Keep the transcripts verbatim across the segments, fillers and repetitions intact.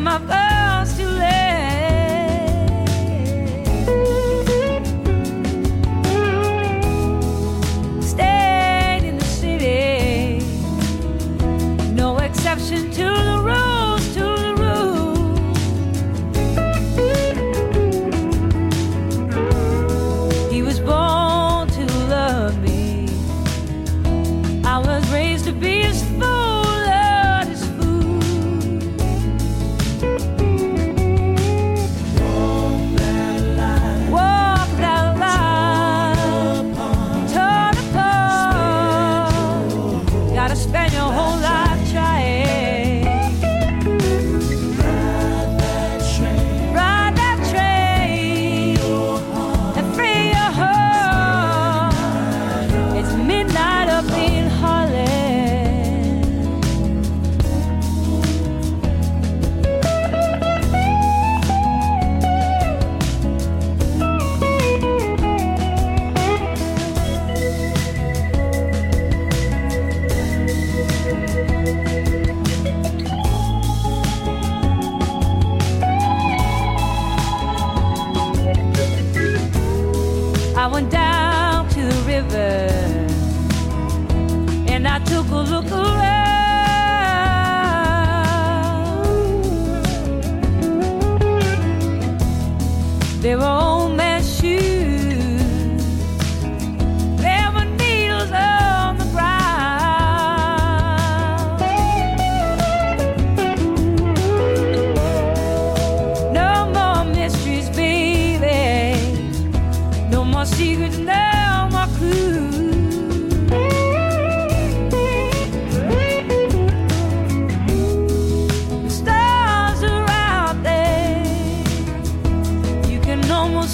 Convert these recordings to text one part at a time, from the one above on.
my first to lay. Stayed in the city, no exception to the rules, to the rules. He was born to love me. I was raised to be his fool. Spend your whole life trying. Ride that train, ride that train, and free your heart. It's midnight up in Harlem. I went down to the river and I took a look around. There were old man's shoes, there were needles on the ground. No more mysteries, baby. No more secrets, no more clues. The stars are out there. You can almost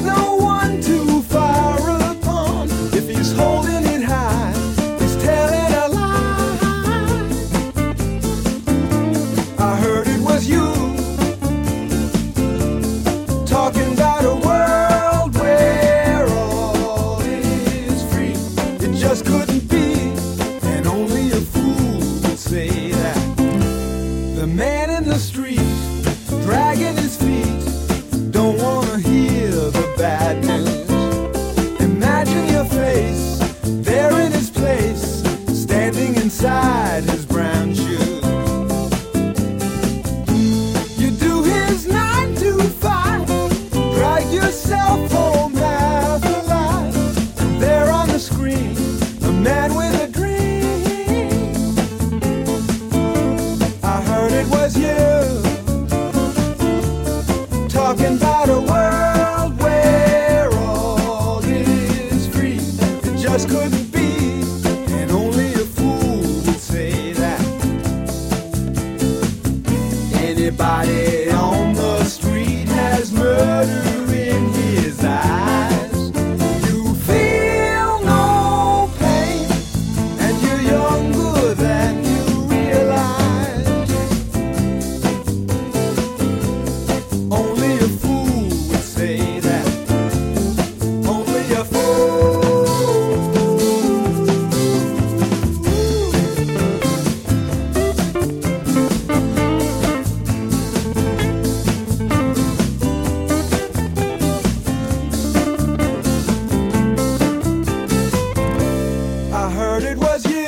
no one to fire upon. If he's holding it high, he's telling a lie. I heard it was you talking about a world where all is free. It just couldn't be, and only a fool would say that. The man in the street, dragging his feet, don't wanna hear the bad news. Imagine your face, there in his place, standing inside his brown shoes. You do his nine to five, drag yourself home half alive. There on the screen, a man with a dream. I heard it was you talking about a world where all is free. It just couldn't be, and only a fool would say that. Anybody on the street has murder in his eyes. You feel no pain, and you're younger than you realize. Only a fool would say that. Only a fool. I heard it was you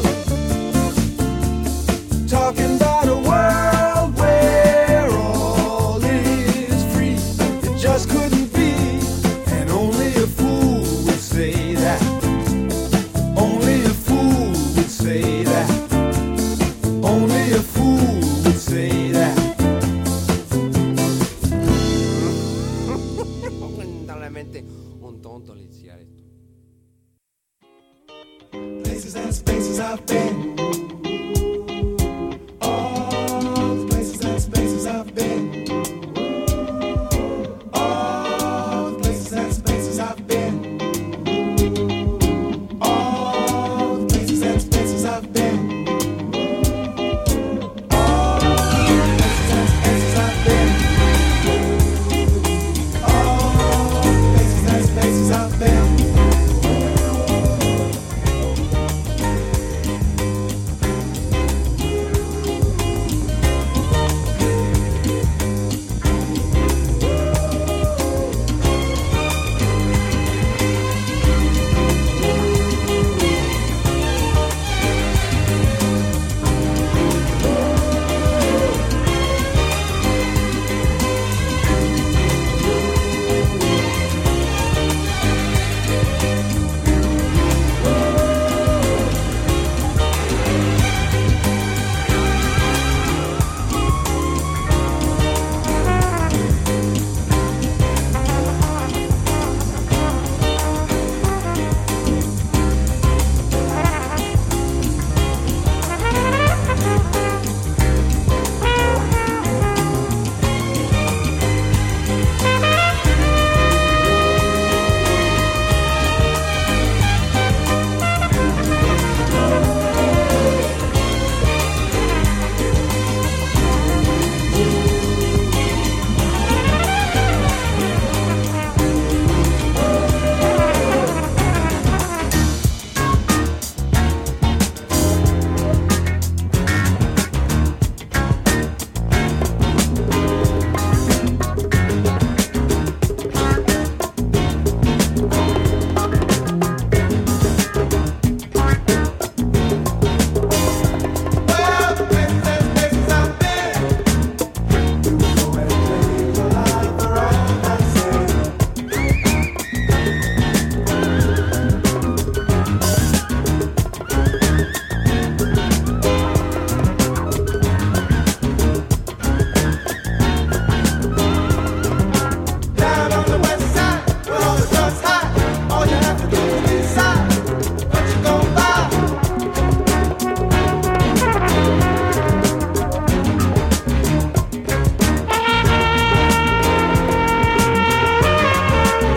talking about a world where all is free. It just couldn't be, and only a fool would say that. Only a fool would say that. Only a fool would say that. Lamentablemente un tonto liziaretto. Places and spaces I've been.